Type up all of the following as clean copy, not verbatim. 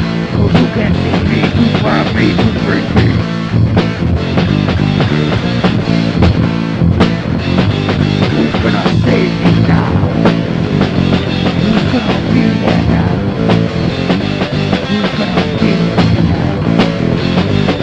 Cause you can see me, to find me, to bring me. Who's gonna save me now? Who's gonna be there now? Who's gonna be there now?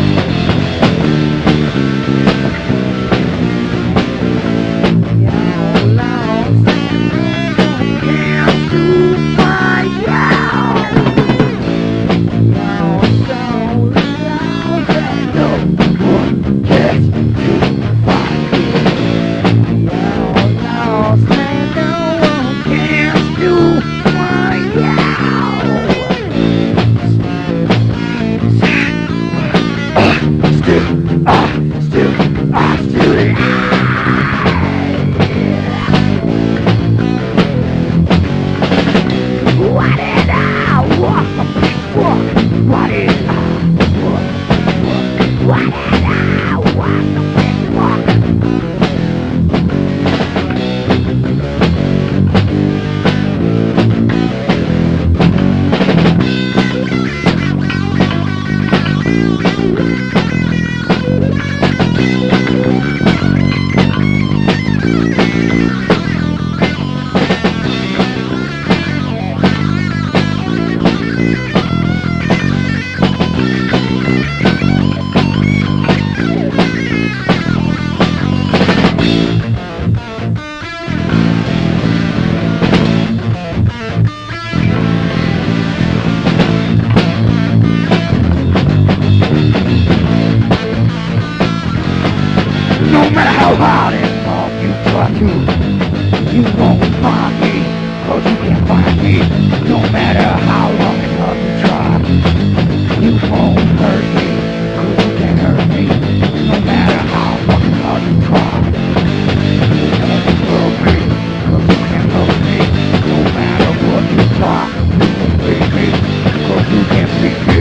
No matter how hard and long you try to, you won't find me, cause you can't find me. No matter how long and hard you try, you won't hurt me, cause you can't hurt me. No matter how long and hard you try, you won't hurt me, cause you can't hurt me. No matter what you try, you won't beat me, cause you can't beat me.